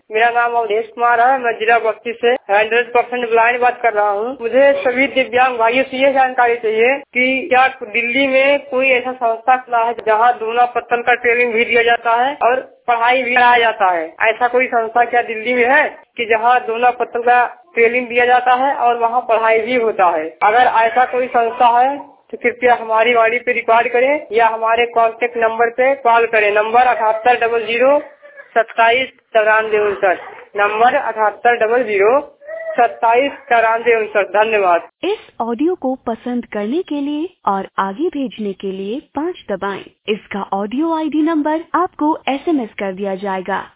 मेरा नाम अवधेश कुमार है। मैं जिला बस्ती से 100% ब्लाइंड बात कर रहा हूँ। मुझे सभी दिव्यांग भाइयों से ये जानकारी चाहिए कि क्या दिल्ली में कोई ऐसा संस्था खुला है जहाँ दोना पत्तल का ट्रेनिंग भी दिया जाता है और पढ़ाई भी कराया जाता है? ऐसा कोई संस्था क्या दिल्ली में है कि जहाँ दोना पत्तल का ट्रेनिंग दिया जाता है और वहाँ पढ़ाई भी होता है? अगर ऐसा कोई संस्था है तो कृपया हमारी वाड़ी पे रिकॉर्ड करें या हमारे कॉन्टेक्ट नंबर पे कॉल करें। नंबर 7800279459। नंबर 7800279459। धन्यवाद। इस ऑडियो को पसंद करने के लिए और आगे भेजने के लिए 5 दबाएं। इसका ऑडियो ID नंबर आपको SMS कर दिया जाएगा।